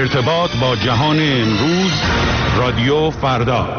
ارتباط با جهان امروز، رادیو فردا.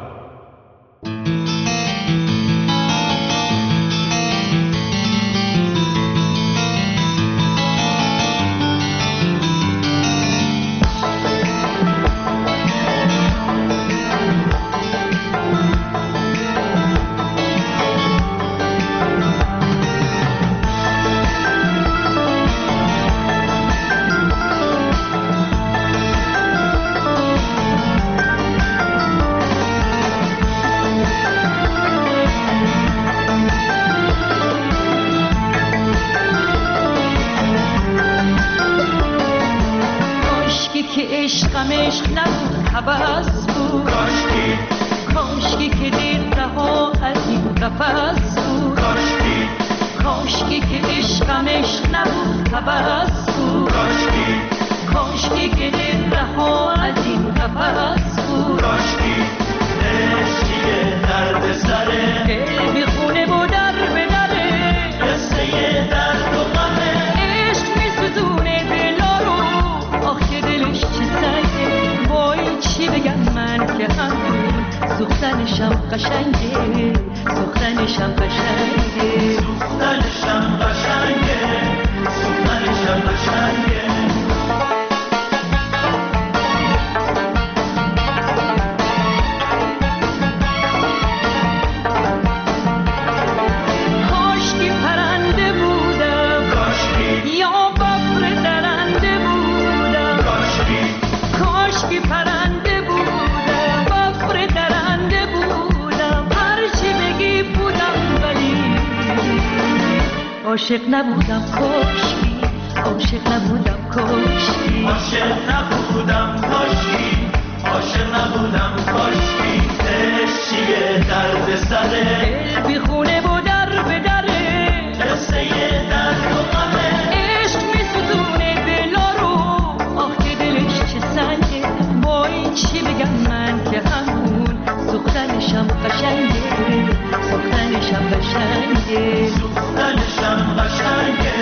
عاشق نبودم کاشکی، عاشق نبودم کاشکی، عاشق نبودم کاشکی، عاشق نبودم کاشکی. عشق چیه درد سره، دل بی خونه و در به دره، قصه درد و غمه. عشق میسوزونه دلا رو، آخ که دلش چه سنگه. وای چی بگم من که همون سوختنشم قشنگه، سوختنشم قشنگه، سوختنشم قشنگه،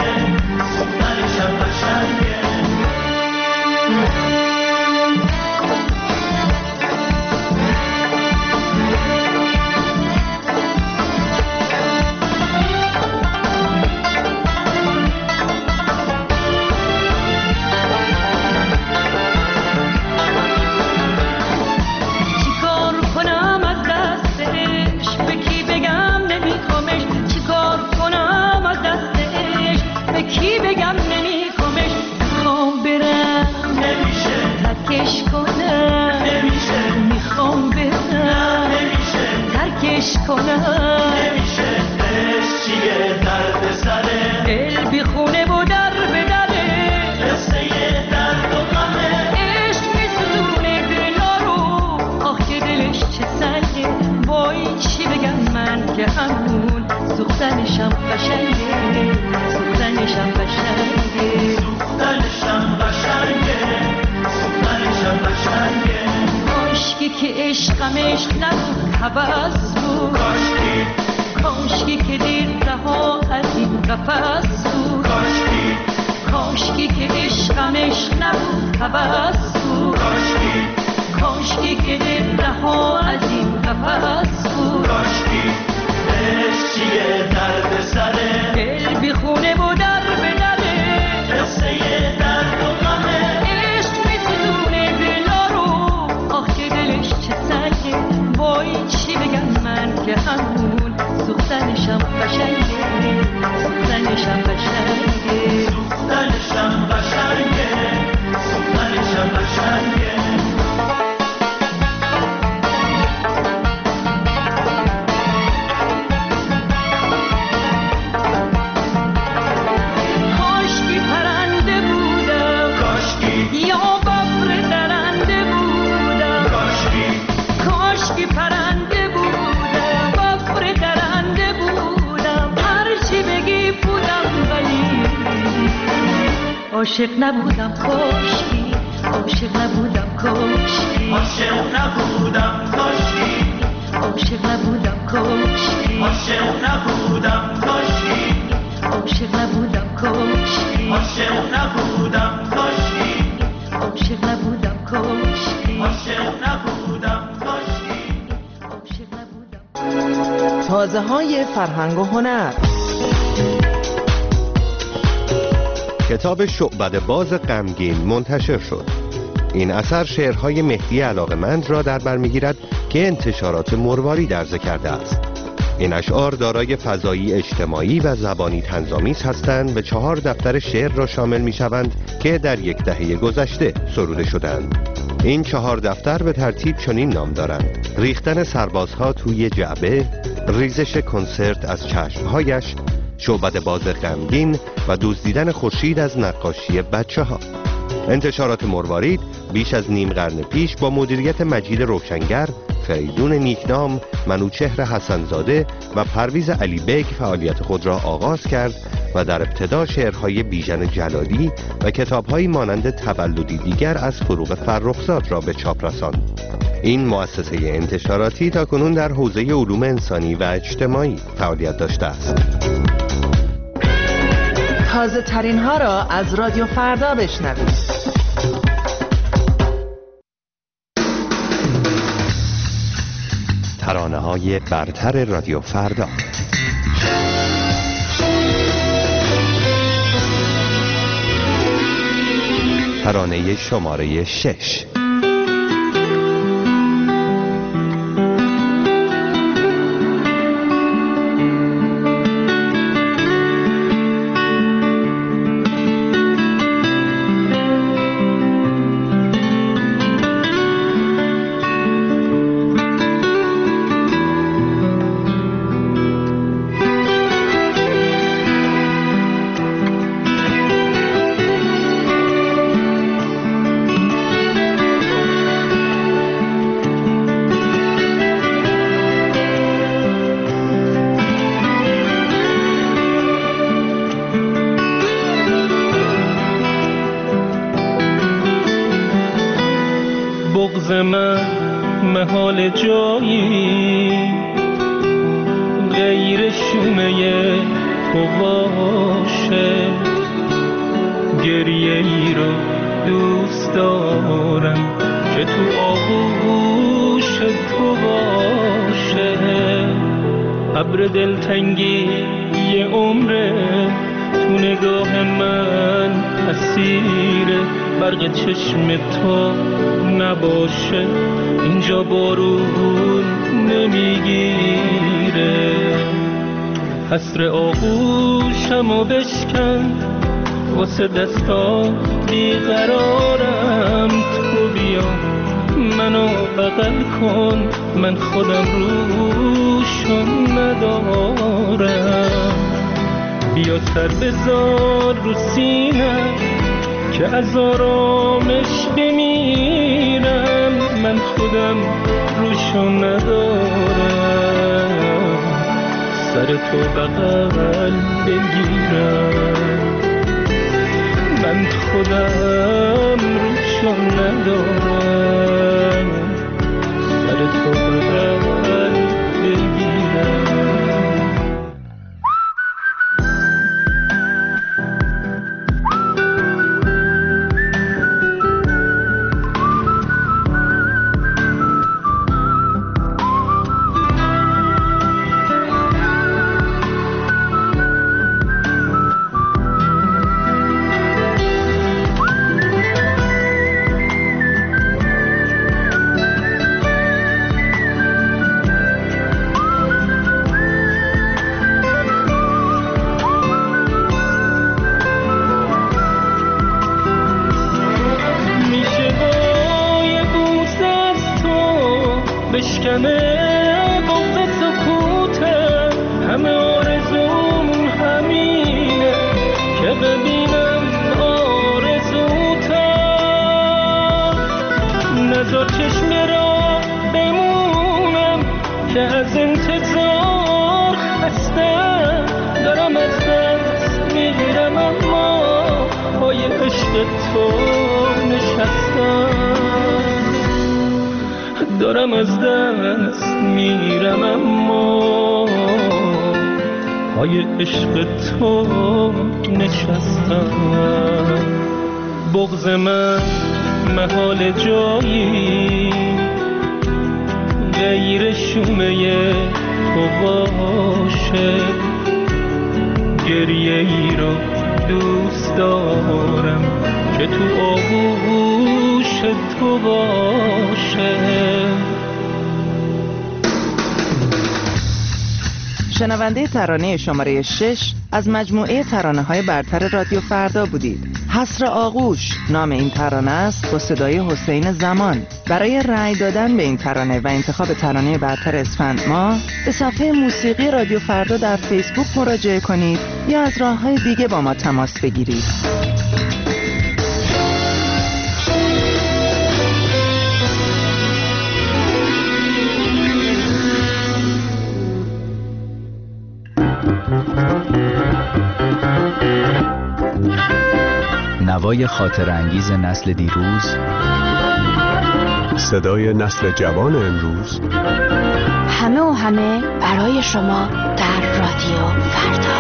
سوختنشم قشنگه. نمیشه. عشق چیه درد سره، دل بی خونه و در به دره، قصه درد و غمه. عشق میسوزونه دلا رو، آخ که دلش چه سنگه. وای چی بگم من که همون سوختنشم قشنگه، سوختنشم قشنگه، سوختنشم قشنگه، سوختنشم قشنگه. کاشکی که عشقم عشق نبود هوس بود، کاشکی کاشکی که دیر رها از این قفس بود، کاشکی کاشکی که عشقم عشق نبود هوس بود، کاشکی کاشکی که دیر رها از این قفس بود. کاشکی عشق چیه درد سره، دل بی خونه و در به دره، قصه درد و غمه. عشق میسوزونه دلا رو، آخ که دلش چه سنگه. وای چی بگم من که همون سوختنشم قشنگه، سوختنشم قشنگه، سوختنشم قشنگه، سوختنشم قشنگه. کاشکی پرنده بودم، کاشکی یا ببر درنده بودم، کاشکی کاشکی پرنده بودم، ببر درنده بودم. هرچی بگی بودم ولی عاشق نبودم کاشکی، عاشق نبودم کاشکی، عاشق نبودم کاشکی، عاشق نبودم کاشکی، عاشق نبودم کاشکی، عاشق نبودم کاشکی، عاشق نبودم کاشکی، عاشق نبودم تازه‌های فرهنگ و هنر. کتاب شعبده باز غمگین منتشر شد. این اثر شعرهای مهدی علاقمند را در بر می‌گیرد که انتشارات مروارید عرضه کرده است. این اشعار دارای فضایی اجتماعی و زبانی طنزآمیز هستند و 4 دفتر شعر را شامل می‌شوند که در یک دهه گذشته سروده شدند. این 4 دفتر به ترتیب چنین نام دارند: ریختن سربازها توی جعبه، ریزش کنسرت از چشمهایش، شعبده باز غمگین و دزدیدن خورشید از نقاشی بچه‌ها. انتشارات مروارید بیش از نیم قرن پیش با مدیریت مجید روشنگر، فریدون نیکنام، منوچهر حسنزاده و پرویز علی بیگ فعالیت خود را آغاز کرد و در ابتدا شعرهای بیژن جلالی و کتاب‌هایی مانند تولدی دیگر از فروغ فرخزاد را به چاپ رساند. این مؤسسه انتشاراتی تاکنون در حوزه علوم انسانی و اجتماعی فعالیت داشته است. تازه ترین ها را از رادیو فردا بشنوید. ترانه‌های برتر رادیو فردا. ترانه شماره 6. بغض من محال جایی غیر شومه تو باشه، گریه ای رو دوست دارم که تو آغوش تو باشه. ابر دلتنگی یه عمره تو نگاه من اسیره، برق چشم تو نباشه اینجا بارون نمیگیره. حسر آغوشمو بشکن واسه دستا بیقرارم، تو بیا منو بغل کن من خودم روشو ندارم. بیا سر بذار رو سینه که از آرامش بمیرم، من خودم روشو ندارم. سر تو بغل بگیرم، من خودم روشو ندارم. سر تو بغل بگیرم. دارم از دست میرم اما پای عشق تو نشستم. بغض من محال جایی غیر شومه تو باشه، گریه ای رو دوست دارم که تو آغوش تو باشه. شنونده ترانه شماره 6 از مجموعه ترانه‌های برتر رادیو فردا بودید. حصر آغوش نام این ترانه است با صدای حسین زمان. برای رأی دادن به این ترانه و انتخاب ترانه برتر اسفند ماه به صفحه موسیقی رادیو فردا در فیسبوک مراجعه کنید یا از راه‌های دیگه با ما تماس بگیرید. نوای خاطر انگیز نسل دیروز، صدای نسل جوان امروز، همه و همه برای شما در رادیو فردا.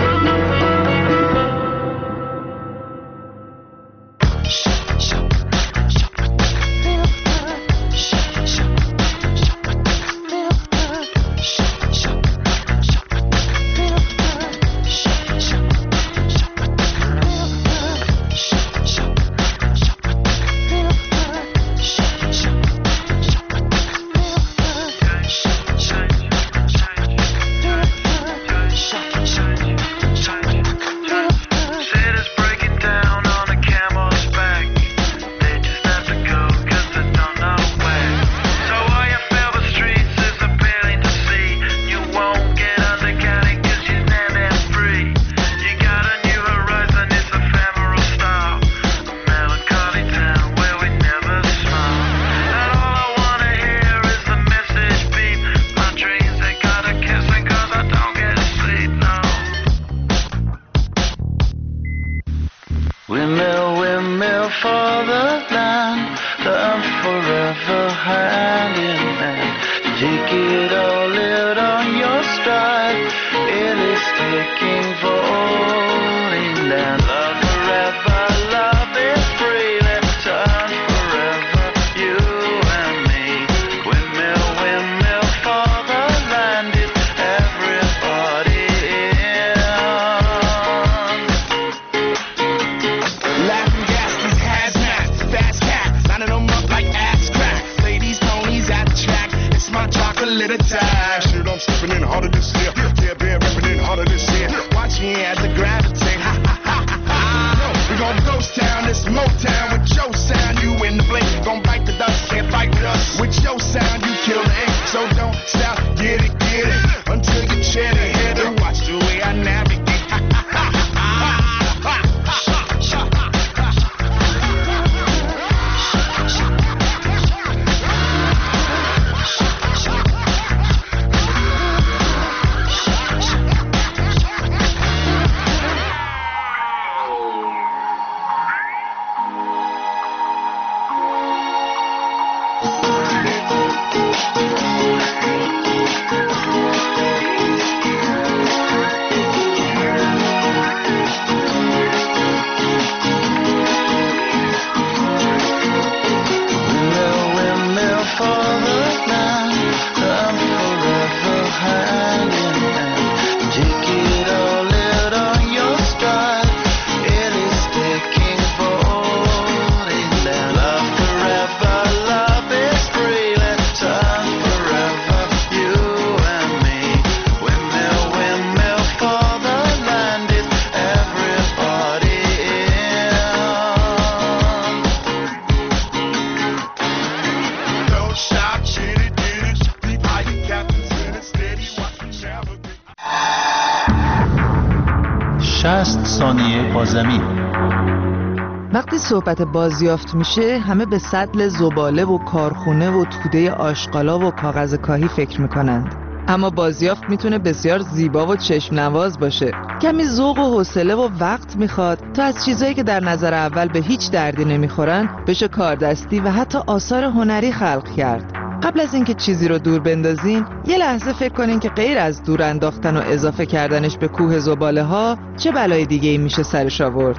وقتی صحبت بازیافت میشه همه به سطل زباله و کارخونه و توده آشغالا و کاغذ کاهی فکر میکنند، اما بازیافت میتونه بسیار زیبا و چشم نواز باشه. کمی ذوق و حوصله و وقت میخواد تا از چیزایی که در نظر اول به هیچ دردی نمیخورن بشه کاردستی و حتی آثار هنری خلق کرد. قبل از اینکه چیزی رو دور بندازین یه لحظه فکر کنین که غیر از دور انداختن و اضافه کردنش به کوه زباله ها چه بلای دیگه ای میشه سرش آورد.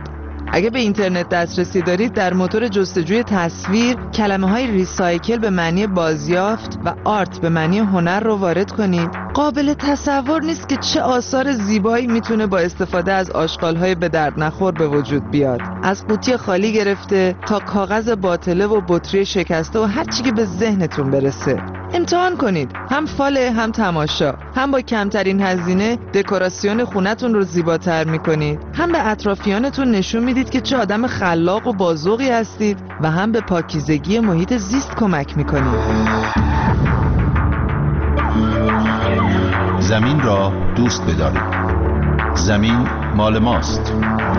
اگه به اینترنت دسترسی دارید در موتور جستجوی تصویر کلمه‌های ریسایکل به معنی بازیافت و آرت به معنی هنر رو وارد کنید. قابل تصور نیست که چه آثار زیبایی میتونه با استفاده از آشغال‌های به درد نخور به وجود بیاد. از قوطی خالی گرفته تا کاغذ باطله و بطری شکسته و هر چی که به ذهنتون برسه. امتحان کنید، هم فاله هم تماشا. هم با کمترین هزینه دکوراسیون خونتون رو زیباتر میکنید، هم به اطرافیانتون نشون میدید که چه آدم خلاق و بازوقی هستید و هم به پاکیزگی محیط زیست کمک میکنید. زمین را دوست بدارید. زمین مال ماست.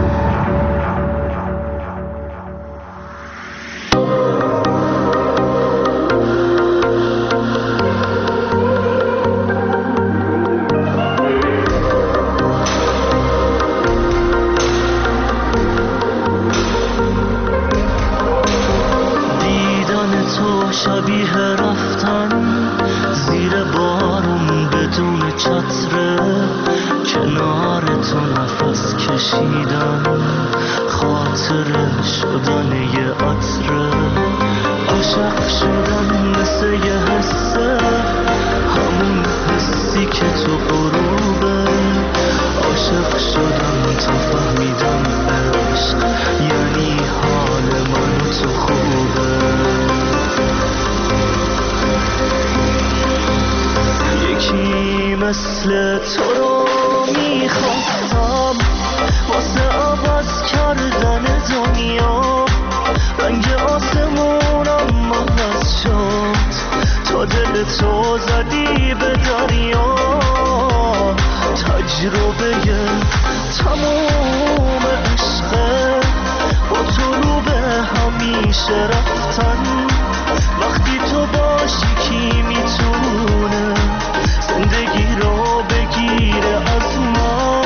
شبیه رفتن زیر بارون بدون چتره، کنار تو نفس کشیدن، خاطره شدن یه عطره، عاشق شدن مثل یه حسه، همون حسی که تو غروبه، عاشق شدن تا فهمیدم عشق یعنی حال من و تو خوبه. یکی مثل تو رو میخواستم واسه عوض کردن دنیا، رنگ آسمونم عوض شد تا دل تو زدی به دریا، تجربه تموم عشقه با تو رو به همیشه رفتن، وقتی تو باشی کی میتونه زندگی رو بگیره از من.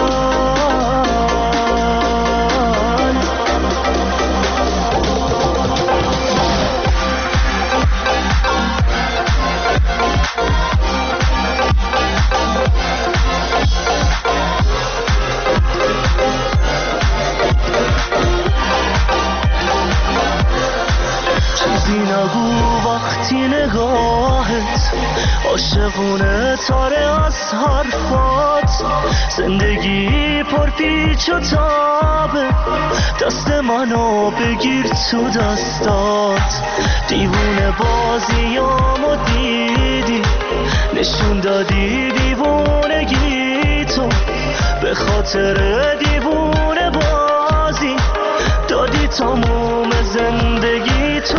چیزی نگو وقتی نگاهت عاشقونه تاره از حرفات، زندگی پرپیچ و تابه، دست منو بگیر تو دستات، دیوونه بازیامو دیدی، نشون دادی دیوونگی تو، به خاطر دیوونه بازی دادی تموم زندگی تو.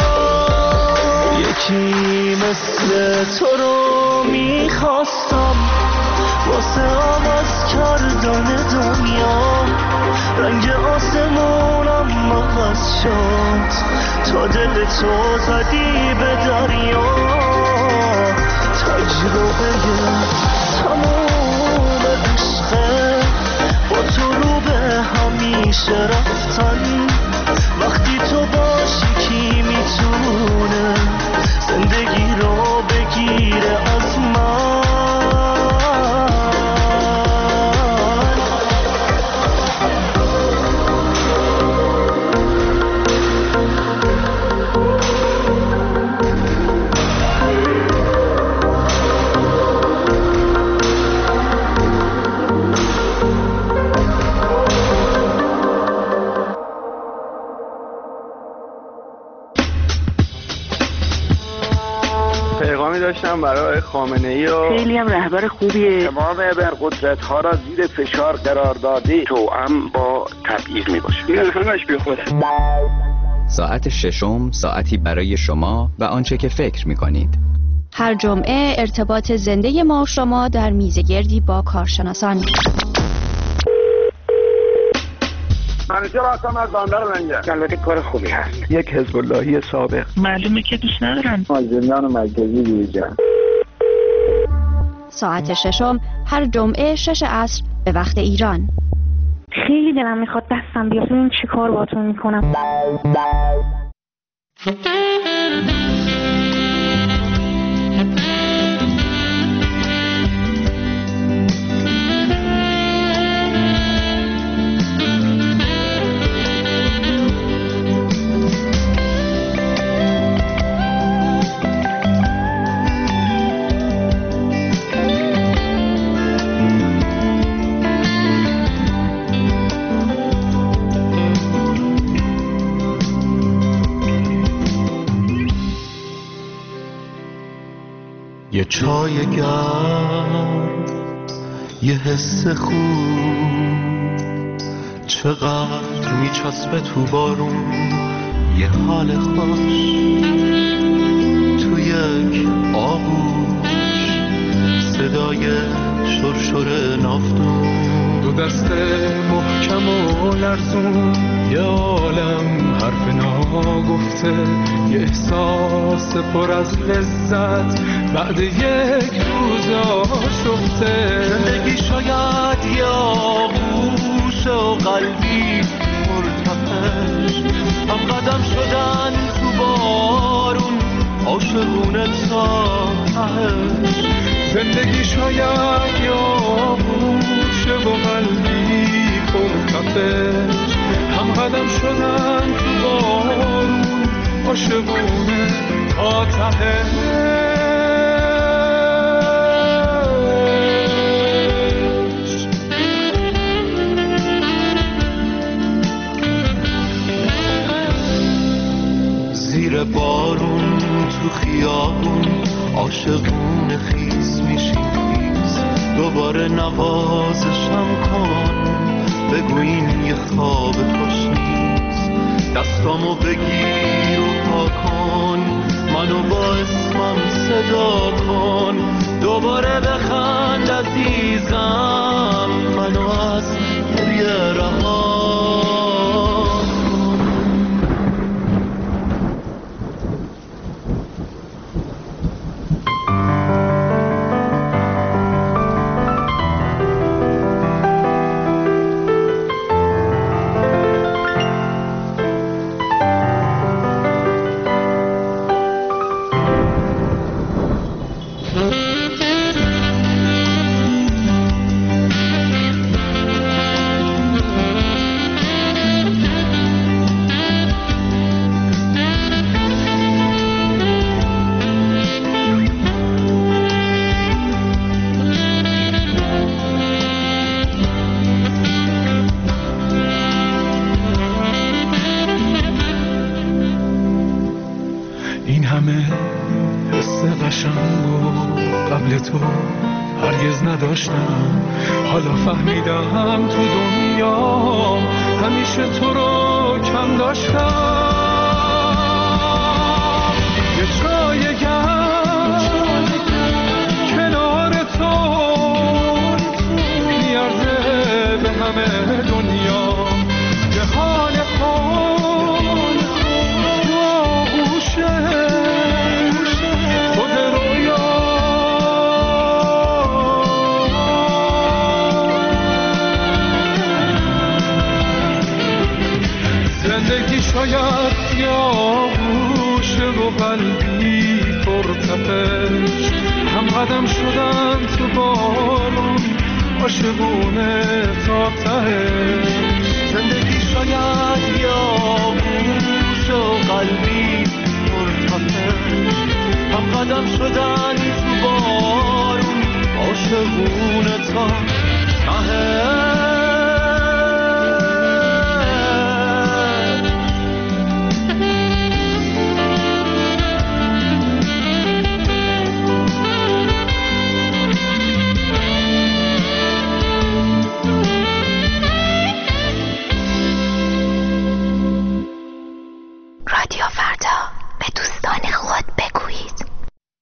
یکی مثل تو رو میخواستم واسه عوض کردن دنیا، رنگ آسمونم عوض شد تا دل تو زدی به دریا، تجربه تموم عشقه با تو رو به همیشه رفتن، وقتی تو باشی کی میتونه زندگی رو بگیره از من. پیغامی داشتم برای خامنه‌ای و خیلی هم رهبر خوبیه، تمام ابرقدرت‌ها را زیر فشار قرار داده، توأم با تبعیض میباشه. این همش بیخوده. ساعت ششم ساعتی برای شما و آنچه که فکر می‌کنید. هر جمعه ارتباط زنده ما و شما در میزگردی با کارشناسان. منیجر هستم از بندر منجر. البته کار خوبی هست. یک حزب اللهی سابق. معلومه که دوست ندارن. از زندان مرکزی بیرون. ساعت ششم هر جمعه 6 عصر به وقت ایران. خیلی دلم میخواد دستم بیاد ببینم چی کار باهاتون میکنم. یه چای گرم، یه حس خوب، چقدر میچسبه تو بارون، یه حال خوش تو یک آغوش، صدای شرشر نافتون، دو دست محکم و لرزون، یه عالم حرف ناگفته، یه احساس پر از لذت بعد یک روز آشفته. زندگی شاید یه آغوش و قلبی مرتفش، هم قدم شدن تو بارون، عاشقونه تا تهش. زندگی شاید یه آغوش و قلبی مرتفش، هم قدم شدن تو بارون، عاشقونه تا تهش. زیر بارون تو خیابون، عاشقونه خیس میشیم خیس، دوباره نوازشم کن، بگو این یه خواب خوش نیست. دستامو بگیر و پا کن، منو با اسمم صدا کن، دوباره بخند عزیزم، منو از گریه رها. حالا فهمیدم تو دنیا همیشه تو رو کم داشتم. یه جای گرم کنار تو میارزه به همه دنیا، یه حال خون تو آغوشه خود رویا. زندگی شاید یه آغوش و قلبی پرتپش، هم قدم شدن تو بارون، عاشقونه تا تهش. زندگی شاید یه آغوش و قلبی پرتپش، هم قدم شدن تو بارون، عاشقونه تا تهش. رادیو فردا، به دوستان خود بگویید.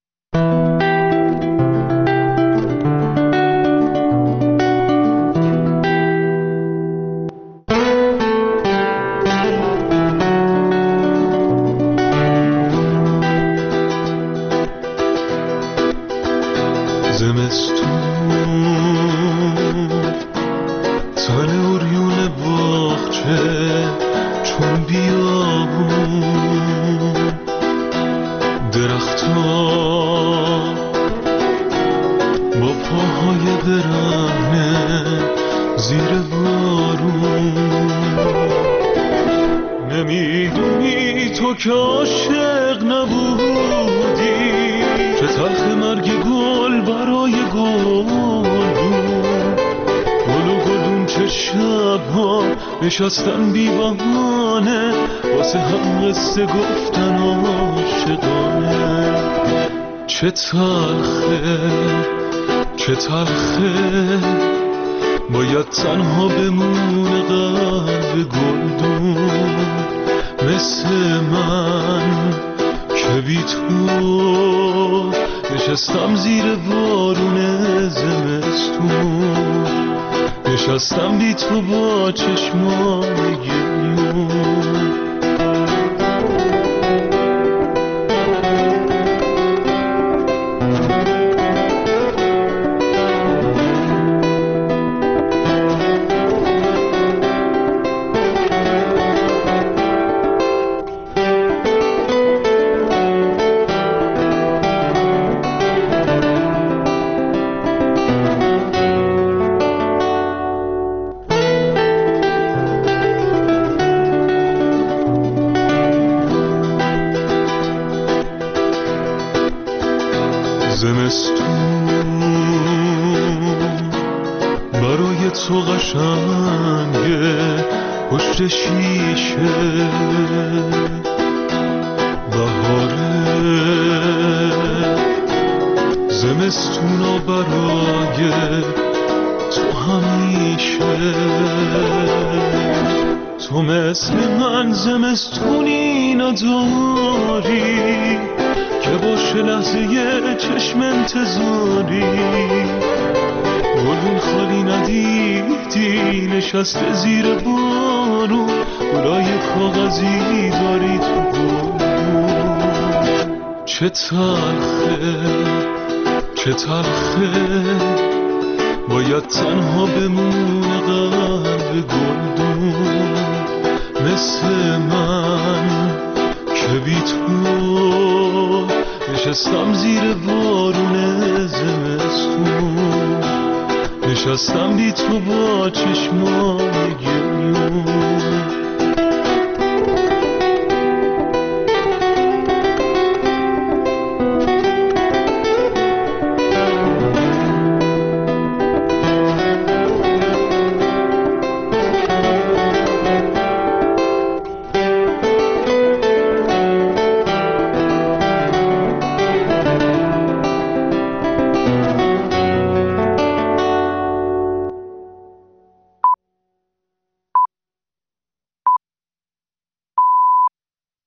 که عاشق نبودی، چه تلخ مرگ گل برای گل بود. گل و گلون چه شبها نشستن بی بهانه، واسه هم قصه گفتن عاشقانه. چه تلخه چه تلخه باید تنها بمونه قلب گلدون مثل من که بی تو نشستم زیر بارون زمستون نشستم بی تو با چشمان گریون برای تو قشنگه پشت شیشه بهاره زمستونا برای تو همیشه تو مثل من زمستونی نداری که باشه لحظه چشم انتظاری گلون خالی ندیدی نشسته زیر بارون گلای کاغذی داری تو گلون چه تلخه چه تلخه باید تنها بمونه قلب گلدون مثل من که بی تو نشستم زیر بارون زمستون نشستم بی تو با چشمان گریون